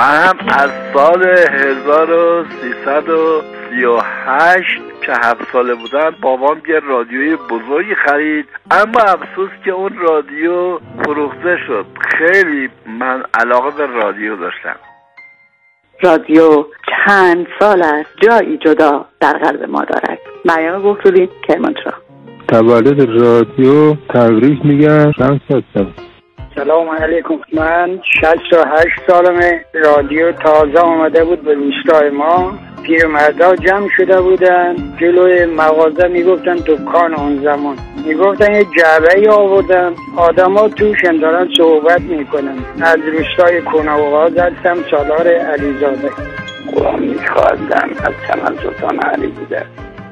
من از سال 1338 که 7 ساله بودم بابام یه رادیوی بزرگی خرید، اما افسوس که اون رادیو فروخته شد. خیلی من علاقه به رادیو داشتم. رادیو چند سال است جایی جدا در قلب ما دارد. مریم گفتگویی، کرمانشاه. تولد رادیو تبریک میگم. شمس هستم. سلام علیکم. من 68 سالمه. رادیو تازه آمده بود به روستای ما. پیرمردا جمع شده بودن جلوی مغازه، میگفتن دکان اون زمان، میگفتن یه جعبه‌ای آوردن، آدما توشن دارن صحبت میکنن. از روستای کناوغاز هستم، سالار علیزاده. قرآن میخواستم از چمن سلطان علی بوده.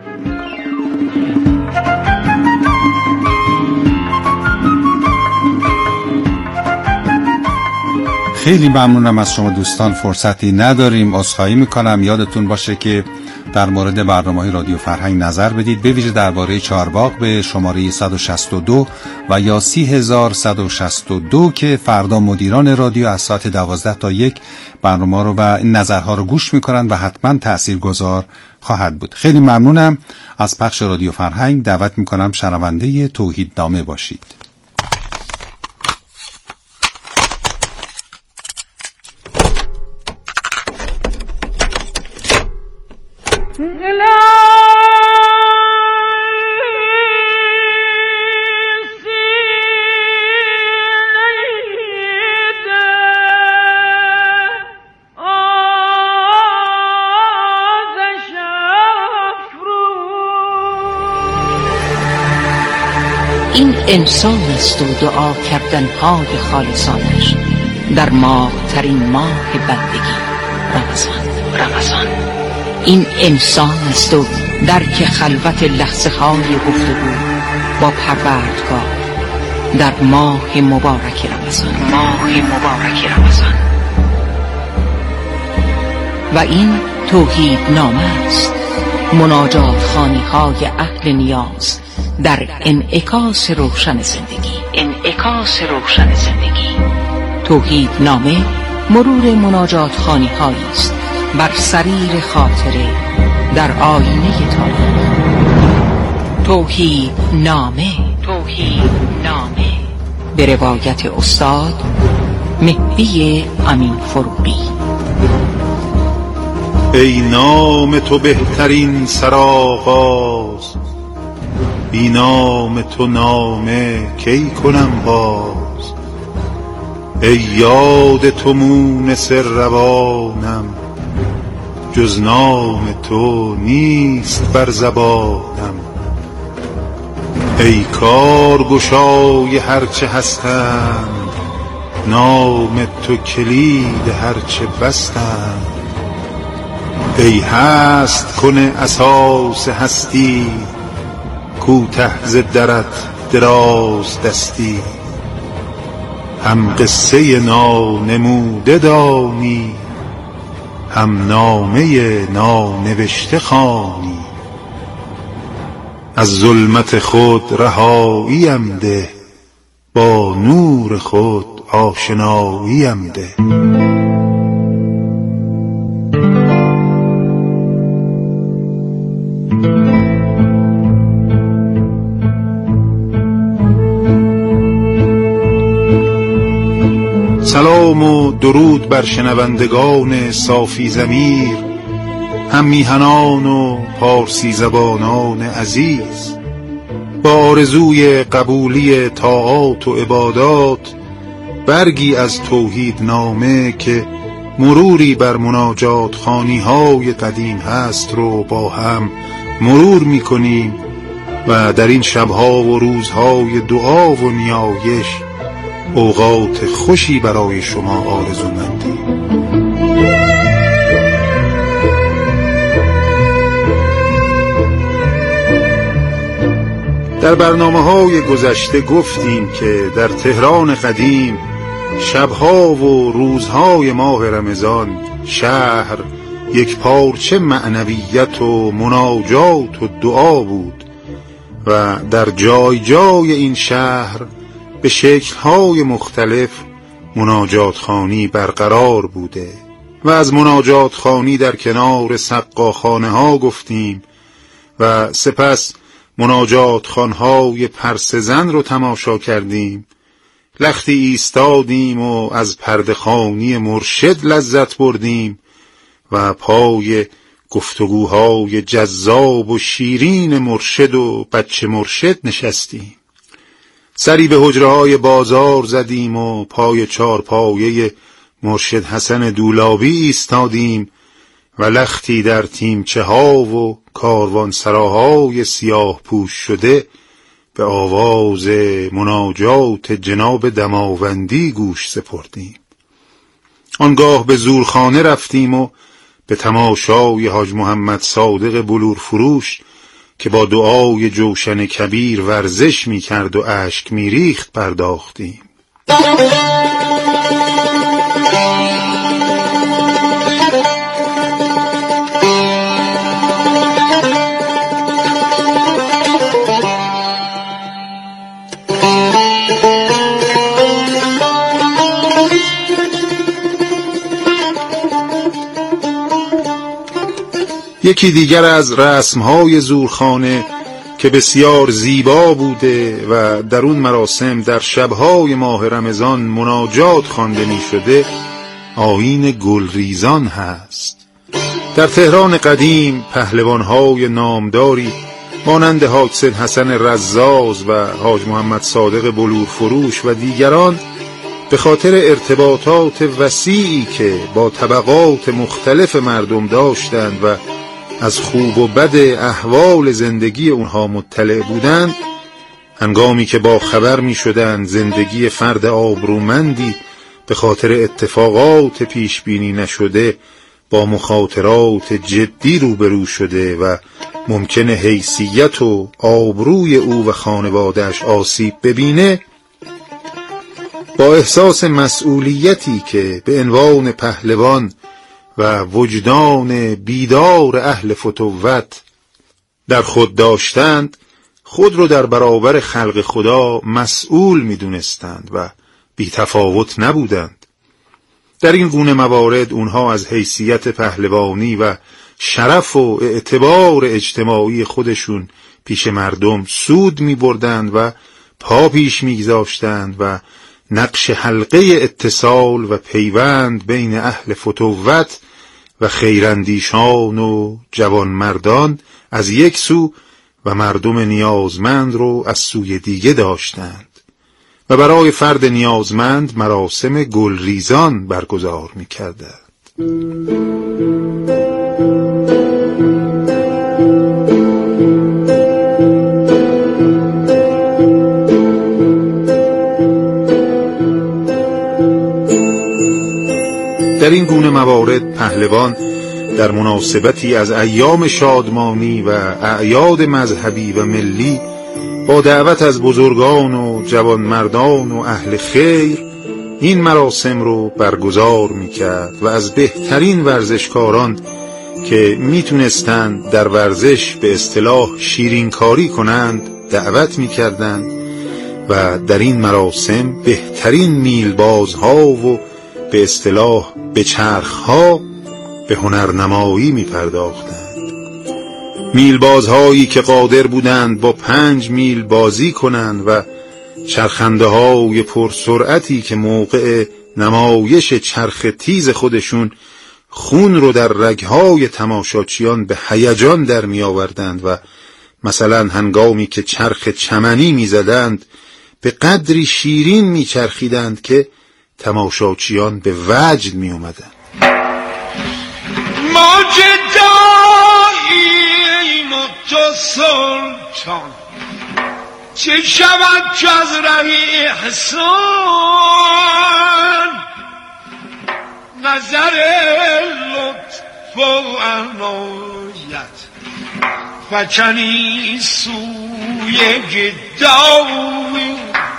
خیلی ممنونم از شما دوستان. فرصتی نداریم، عذرخواهی میکنم. یادتون باشه که در مورد برنامه‌های رادیو فرهنگ نظر بدید، به ویژه درباره چهارباغ به شماره 162 و یا 30162 که فردا مدیران رادیو از ساعت 12 تا 1 برنامه رو و نظرها رو گوش میکنن و حتما تاثیرگذار خواهد بود. خیلی ممنونم از پخش رادیو فرهنگ. دعوت میکنم شنونده توحیدنامه باشید. این انسان است و دعا کردن‌های خالصانش در ماه ترین ماه بندگی رمضان. این انسان است و درک خلوت لحظه های گفتگو با پروردگار در ماه مبارک رمضان. و این توحیدنامه است، مناجات خوانی های اهل نیاز در انعکاس روشن زندگی. توحیدنامه مرور مناجات خوانی هایی است بر سریر خاطره در آینه تاریخ. توحیدنامه به روایت استاد مهدی امین فروغی. ای نام تو بهترین سرآغاز، بی نام تو نامه کی کنم باز. ای یاد تو مونس روانم، جز نام تو نیست بر زبانم. ای کارگشای هرچه هستم، نام تو کلید هرچه بستم. ای هست کنه اساس هستی، کوته ز درت دراز دستی. هم قصه نانموده دانی، هم نامه نانوشته خوانی. از ظلمت خود رهاییم ده، با نور خود آشناییم ده. سلام و درود بر شنوندگان صافی ضمیر، هم میهنان و پارسی زبانان عزیز. با آرزوی قبولی طاعات و عبادات، برگی از توحیدنامه که مروری بر مناجات خوانی های قدیم هست رو با هم مرور میکنیم و در این شبها و روزهای دعا و نیایش اوقات خوشی برای شما آرزومندیم. در برنامه‌های گذشته گفتیم که در تهران قدیم شبها و روزهای ماه رمضان شهر یک پارچه معنویت و مناجات و دعا بود و در جای جای این شهر به شکل‌های مختلف مناجات خوانی برقرار بوده و از مناجات خوانی در کنار سقاخانه ها گفتیم و سپس مناجات خانهای پرسزن رو تماشا کردیم. لختی ایستادیم و از پرده‌خوانی مرشد لذت بردیم و پای گفتگوهای جذاب و شیرین مرشد و بچه مرشد نشستیم. سری به حجره‌های بازار زدیم و پای چارپایه مرشد حسن دولابی ایستادیم و لختی در تیمچه ها و کاروانسراهای سیاه پوش شده به آواز مناجات جناب دماوندی گوش سپردیم. آنگاه به زورخانه رفتیم و به تماشای حاج محمد صادق بلورفروش که با دعای جوشن کبیر ورزش می کرد و اشک می ریخت پرداختیم. یکی دیگر از رسمهای زورخانه که بسیار زیبا بوده و در اون مراسم در شبهای ماه رمضان مناجات خوانده می شده آیین گلریزان هست. در تهران قدیم پهلوانهای نامداری مانند حاج سید حسن رزاز و حاج محمد صادق بلورفروش و دیگران به خاطر ارتباطات وسیعی که با طبقات مختلف مردم داشتند و از خوب و بد احوال زندگی اونها مطلع بودند، هنگامی که با خبر می شدند زندگی فرد آبرومندی به خاطر اتفاقات پیش بینی نشده با مخاطرات جدی روبرو شده و ممکنه حیثیت و آبروی او و خانواده‌اش آسیب ببینه، با احساس مسئولیتی که به عنوان پهلوان و وجدان بیدار اهل فتوت در خود داشتند، خود رو در برابر خلق خدا مسئول می دونستند و بی تفاوت نبودند. در این گونه موارد اونها از حیثیت پهلوانی و شرف و اعتبار اجتماعی خودشون پیش مردم سود می بردند و پا پیش می گذاشتند و نقش حلقه اتصال و پیوند بین اهل فتوت و خیراندیشان و جوانمردان از یک سو و مردم نیازمند رو از سوی دیگه داشتند و برای فرد نیازمند مراسم گلریزان برگزار می‌کردند. در این گونه موارد پهلوان در مناسبتی از ایام شادمانی و اعیاد مذهبی و ملی با دعوت از بزرگان و جوانمردان و اهل خیر این مراسم رو برگزار میکرد و از بهترین ورزشکاران که میتونستند در ورزش به اصطلاح شیرینکاری کنند دعوت میکردند و در این مراسم بهترین میلبازها و به اصطلاح به چرخها به هنرنمایی می پرداختند. میلبازهایی که قادر بودند با 5 میل بازی کنند و چرخنده های پرسرعتی که موقع نمایش چرخ تیز خودشون خون رو در رگهای تماشاچیان به هیجان در می آوردند و مثلا هنگامی که چرخ چمنی می زدند به قدری شیرین می چرخیدند که تماشاچیان به وجد می اومدن. ما جداییم و تو سلطان، چه شود که از رهی احسان نظر لطف و عنایت فکنی سوی گدایی.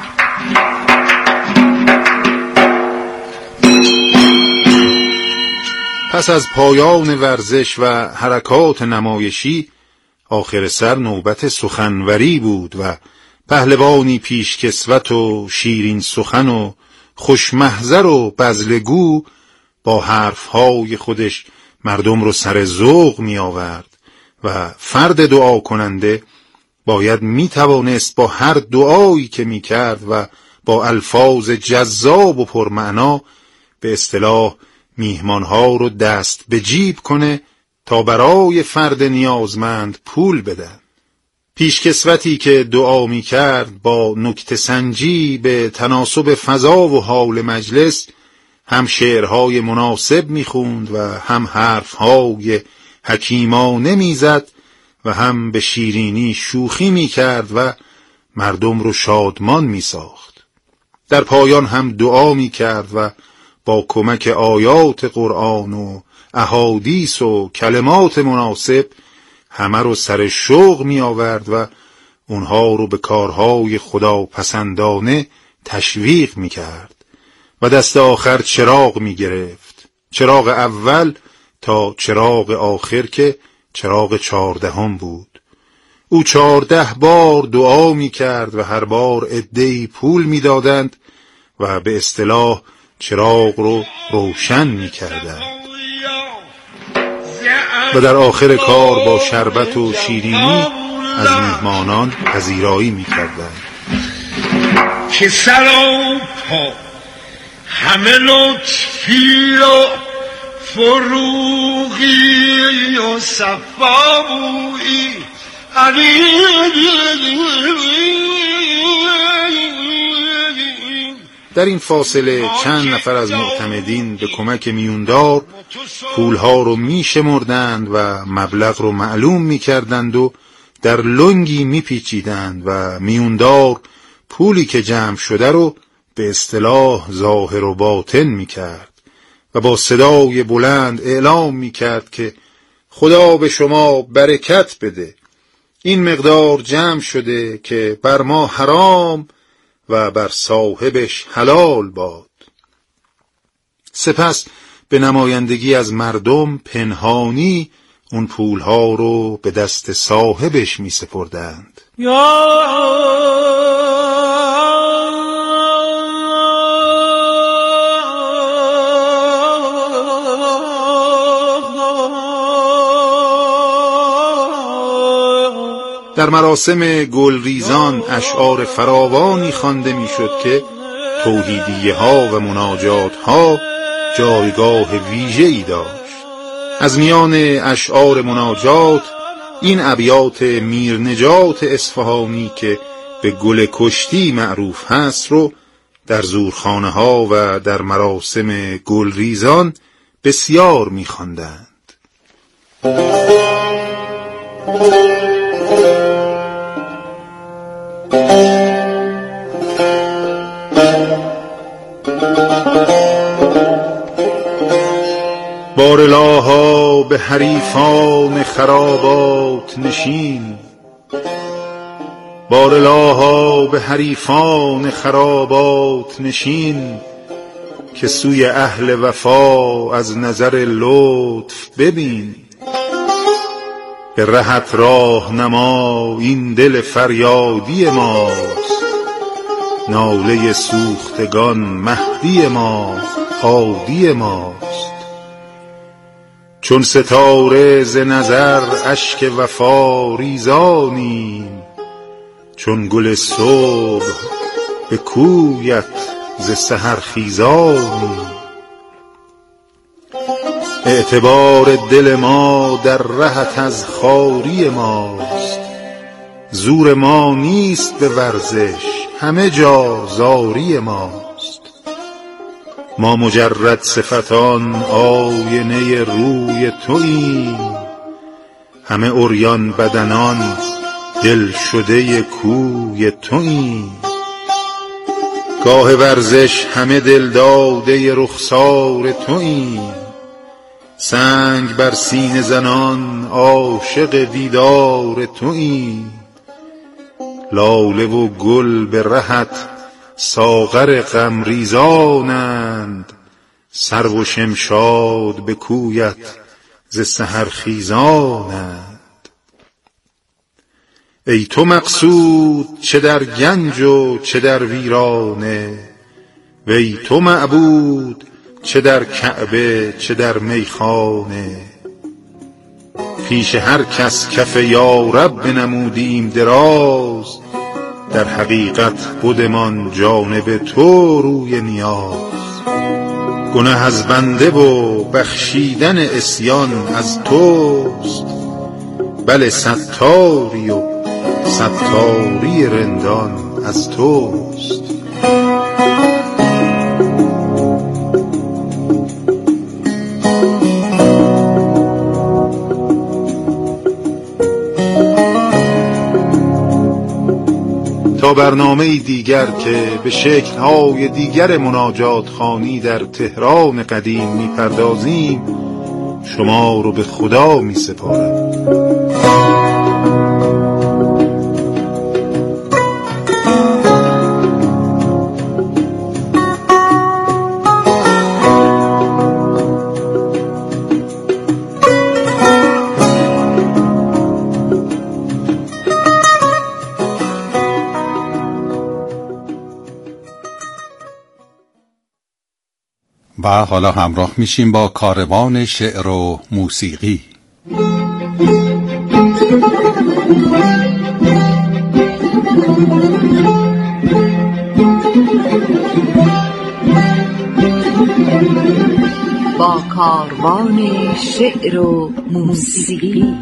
پس از پایان ورزش و حرکات نمایشی آخر سر نوبت سخنوری بود و پهلوانی پیشکسوت و شیرین سخن و خوشمحضر و بزلگو با حرفهای خودش مردم رو سر ذوق می آورد و فرد دعا کننده باید می توانست با هر دعایی که می کرد و با الفاظ جذاب و پرمعنا به اصطلاح میهمانها رو دست به جیب کنه تا برای فرد نیازمند پول بدن. پیشکسوتی که دعا می کرد با نکته سنجی به تناسب فضا و حال مجلس هم شعرهای مناسب می خوند و هم حرفهای حکیمانه می زد و هم به شیرینی شوخی می کرد و مردم رو شادمان می ساخت. در پایان هم دعا می کرد و با کمک آیات قرآن و احادیث و کلمات مناسب همه رو سر شوق می آورد و اونها رو به کارهای خدا پسندانه تشویق می کرد و دست آخر چراغ می گرفت، چراغ اول تا چراغ آخر که چراغ 14 بود. او 14 بار دعا می کرد و هر بار عده‌ای پول می دادند و به اصطلاح چراغ رو روشن می کردند و در آخر کار با شربت و شیرینی از میهمانان پذیرایی می کردند. که سر و پا همه لطفی و فروغی و صفایی در این فاصله چند نفر از معتمدین به کمک میوندار پولها رو می شمردند و مبلغ رو معلوم می کردند و در لنگی می پیچیدند و میوندار پولی که جمع شده رو به اصطلاح ظاهر و باطن می کرد و با صدای بلند اعلام می کرد که خدا به شما برکت بده، این مقدار جمع شده که بر ما حرام و بر صاحبش حلال باد. سپس به نمایندگی از مردم پنهانی اون پولها رو به دست صاحبش می سپردند. در مراسم گلریزان اشعار فراوانی خوانده میشد که توحیدیه ها و مناجات ها جایگاه ویژه‌ای داشت. از میان اشعار مناجات این ابیات میرنجات اصفهانی که به گل کشتی معروف هست رو در زورخانه ها و در مراسم گلریزان بسیار می‌خواندند. بارلاها به حریفان خرابات نشین، بارلاها به حریفان خرابات نشین، که سوی اهل وفا از نظر لطف ببین. به رهت راه نما این دل فریادی ماست، ناله سوختگان مهدی ما هادی ماست. چون ستاره ز نظر اشک وفا ریزانیم، چون گل صبح به کویت ز سحر خیزانیم. اعتبار دل ما در رهت از خواری ماست، زور ما نیست به ورزش همه جا زاری ماست. ما مجرد صفتان آینه روی توییم، همه عریان بدنان دل شده کوی توییم. گاه ورزش همه دل داده رخسار توییم، سنگ بر سینه زنان عاشق دیدار توییم. لاله و گل به رهت ساغر غمریزانند، سرو و شمشاد به کویت ز سحر خیزانند. ای تو مقصود چه در گنج و چه در ویرانه، وی تو معبود چه در کعبه چه در میخانه، پیش هر کس کف یا رب بنمودیم دراز، در حقیقت بودمان جانب تو روی نیاز. گناه از بنده و بخشیدن عصیان از توست، بله ستاری و ستاری رندان از توست. تا برنامه دیگر که به شکل‌های دیگر مناجات خوانی در تهران قدیم می‌پردازیم، شما رو به خدا می‌سپارم. و حالا همراه میشیم با کاروان شعر و موسیقی. با کاروان شعر و موسیقی.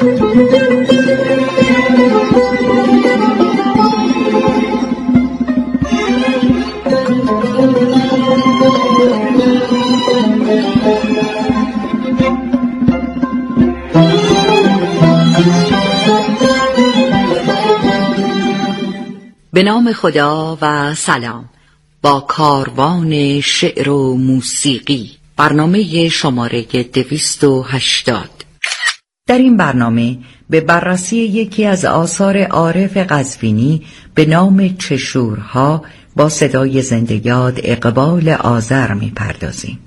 به نام خدا و سلام. با کاروان شعر و موسیقی، برنامه شماره 280. در این برنامه به بررسی یکی از آثار عارف قزوینی به نام چشورها با صدای زنده یاد اقبال آذر می‌پردازیم.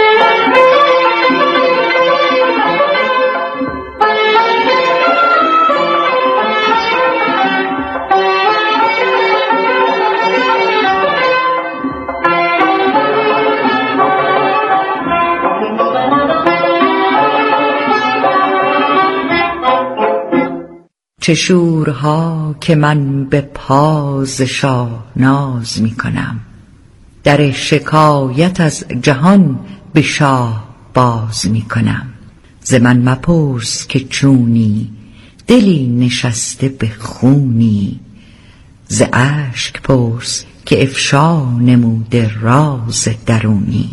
چشورها که من به پاز شاه ناز می کنم، در شکایت از جهان به شاه باز می کنم. ز من مپرس که چونی، دلی نشسته به خونی، ز اشک پرس که افشا نموده راز درونی.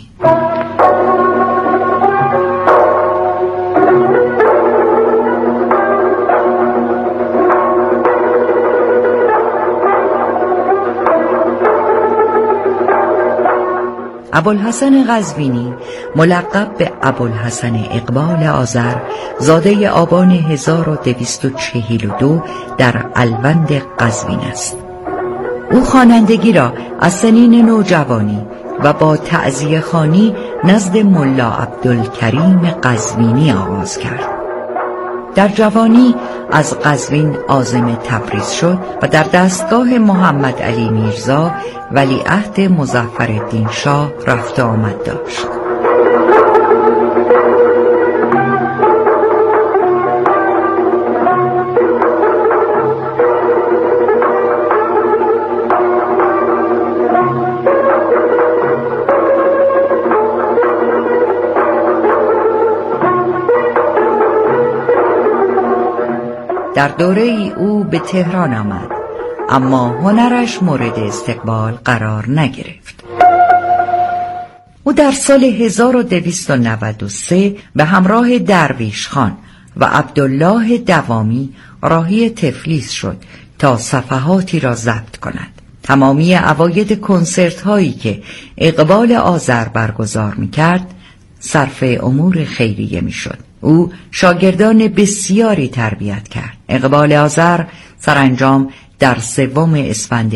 ابوالحسن قزوینی ملقب به ابوالحسن اقبال آذر، زاده آبان 1242 در الوند قزوین است. او خوانندگی را از سنین نوجوانی و با تعزیه خوانی نزد ملا عبدالکریم قزوینی آغاز کرد. در جوانی از قزوین عازم تبریز شد و در دستگاه محمد علی میرزا ولیعهد مظفرالدین شاه رفت آمد داشت. در دوره ای او به تهران آمد، اما هنرش مورد استقبال قرار نگرفت. او در سال 1293 به همراه درویش خان و عبدالله دوامی راهی تفلیس شد تا صفحاتی را ضبط کند. تمامی عواید کنسرت هایی که اقبال آذر برگزار می کرد صرف امور خیریه می شد. او شاگردان بسیاری تربیت کرد. اقبال آذر سرانجام در 3 اسفند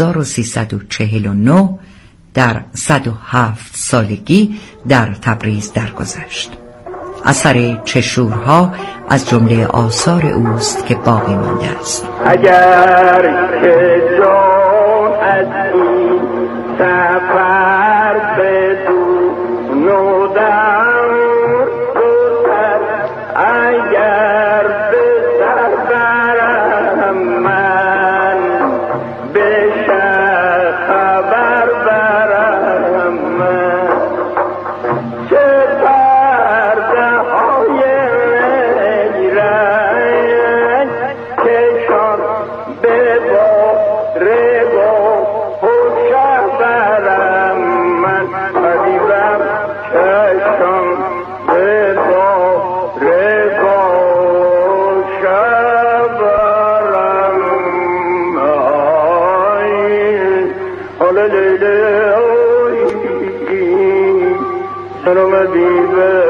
1349 در 107 سالگی در تبریز درگذشت. اثر چشورها از جمله آثار اوست که باقی مانده است. اگر که جان از این سفر بدون خاله لیله سلام بیبه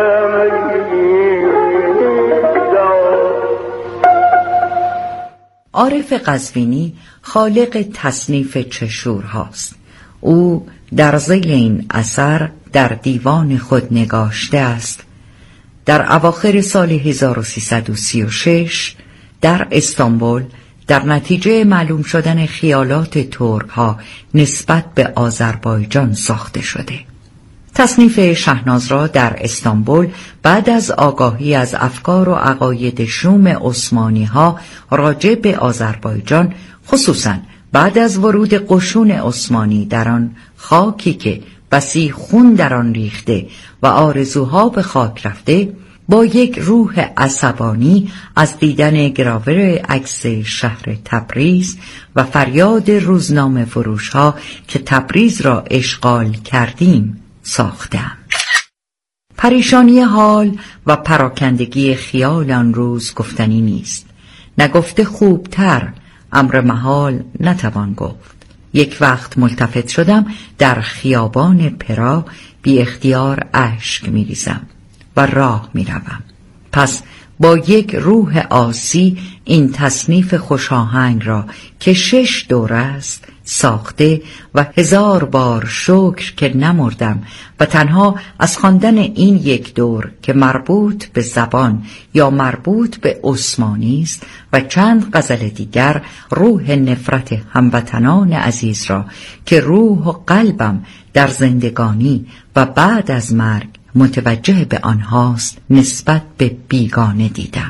عارف قزوینی خالق تصنیف چشور هاست. او در ذیل این اثر در دیوان خود نگاشته است: در اواخر سال 1336 در استانبول در نتیجه معلوم شدن خیالات ترک ها نسبت به آذربایجان ساخته شده. تصنیف شهناز را در استانبول بعد از آگاهی از افکار و عقاید شوم عثمانی ها راجع به آذربایجان، خصوصاً بعد از ورود قشون عثمانی در آن خاکی که بسی خون در آن ریخته و آرزوها به خاک رفته، با یک روح عصبانی از دیدن گراور عکس شهر تبریز و فریاد روزنامه فروش ها که تبریز را اشغال کردیم ساختم. پریشانی حال و پراکندگی خیال آن روز گفتنی نیست. نگفته خوبتر امر محال نتوان گفت. یک وقت ملتفت شدم در خیابان پرا، بی اختیار اشک می ریزم و راه می روم. پس با یک روح آسی این تصنیف خوشاهنگ را که 6 دور است ساخته و 1000 بار شکر که نمردم و تنها از خواندن این یک دور که مربوط به زبان یا مربوط به عثمانی است و چند غزل دیگر روح نفرت هموطنان عزیز را که روح و قلبم در زندگانی و بعد از مرگ متوجه به آنهاست نسبت به بیگانه دیدم.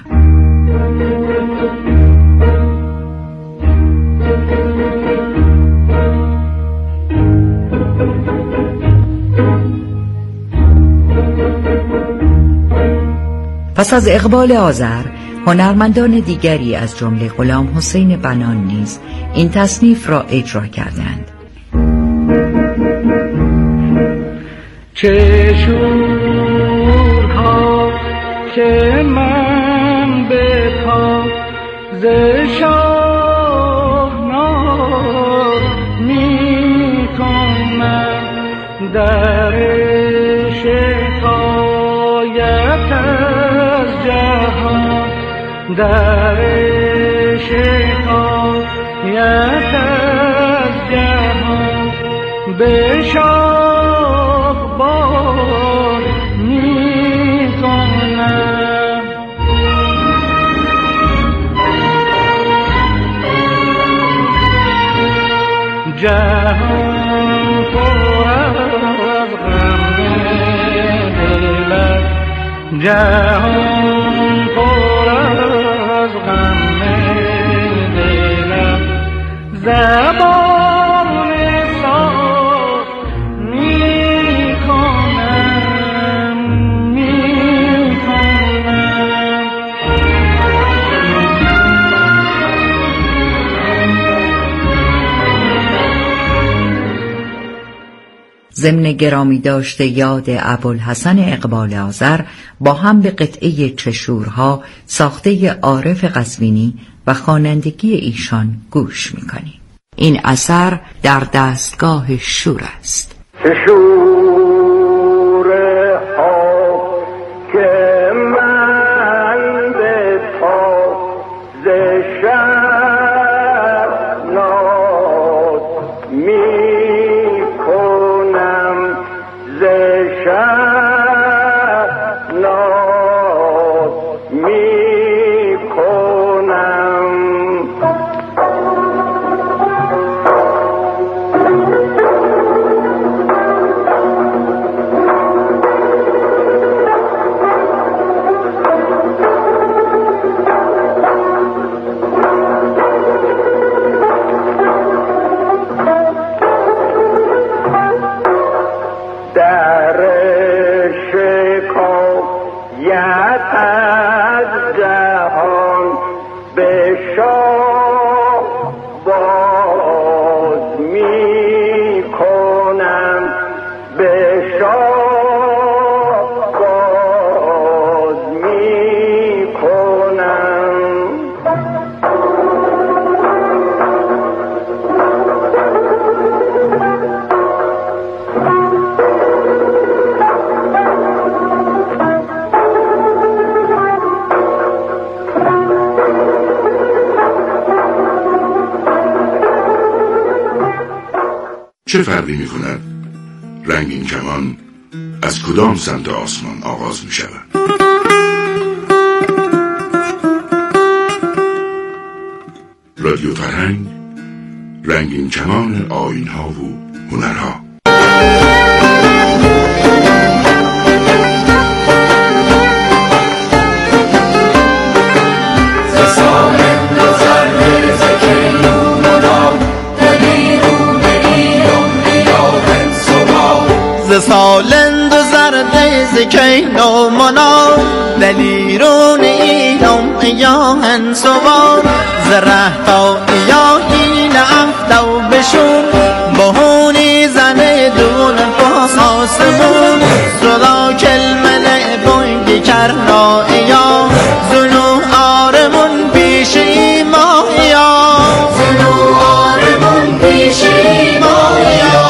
پس از اقبال آذر، هنرمندان دیگری از جمله غلام حسین بنان نیز این تصنیف را اجرا کردند. چشورها که من به پا ز شاهناز می کنم، در شکایت از جهان، در شکایت از جهان به شاه بار می کنم. جهان پر از غم دل است، جهان پر از غم دل است، زبان صاف می کنم، می کنم. ضمن گرامی داشته یاد ابوالحسن اقبال آذر با هم به قطعه چشورها ساخته عارف قزوینی و خوانندگی ایشان گوش می‌کنیم. این اثر در دستگاه شور است. شور ها که من به پا ز شهناز می کنم، ز شهناز می کنم. در شکایت از جهان به شاه باز می کنم، به شاه باز می کنم. چه فرقی می کند رنگین کمان از کدام سمت آسمان آغاز می شود؟ رادیو فرهنگ، رنگین کمان آیین‌ها و هنرها. سالند و زرده زکین و منا دلیرون ایلم ایاهن سوار زره تا ایاهین افتو بشون بهونی زنه دون پاس آسمون صدا کلمه بونگی کرنا ایا زنو آرمون پیش ایما ایا زنو آرمون پیش ایما ایا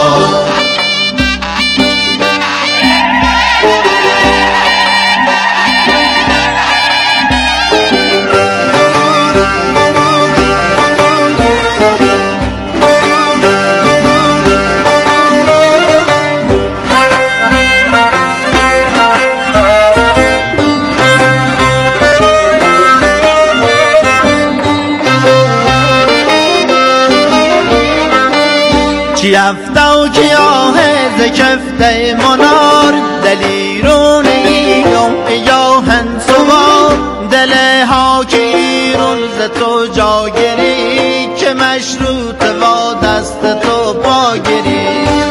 یفتو کیاه ز کفته منار دلیرون ایلم ایاهن سوار دله ها که ایرون ز تو جاگیری که مشروط و دست تو باگیری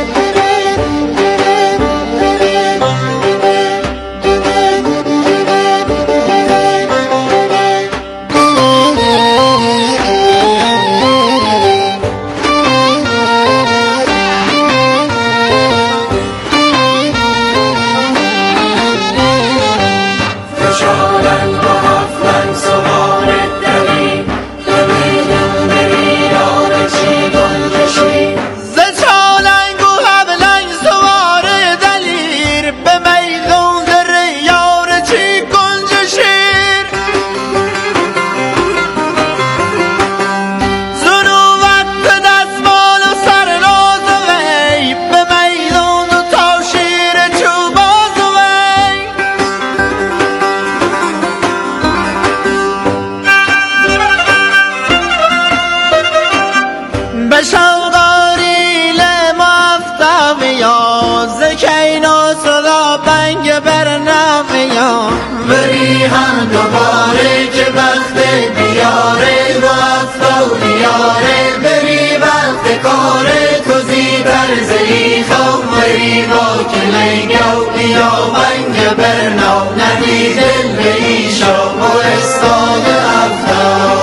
هم دوباره که وقت بیاره و افتو بیاره بری وقت کاره تو زیبر زیخا مری با کلیگو بیا ونگ برناو ندی دل بیشا و استاد افتو.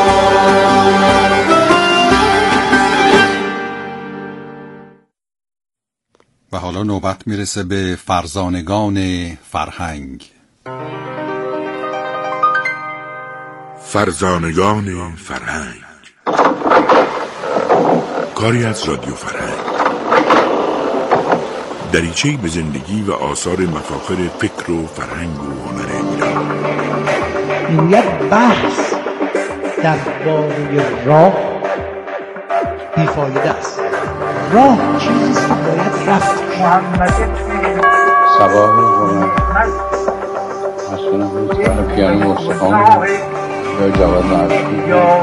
و حالا نوبت میرسه به فرزانگان فرهنگ. فرزانگان فرهنگ، کاری از رادیو فرهنگ، دریچه‌ای به زندگی و آثار مفاخر فکر و فرهنگ و هنر ایران. این یک بحث درباره راه بیفایده است. راه چیزی که باید رفت. سبا مسئولم روز پیانو مستقام یا جواد معرفی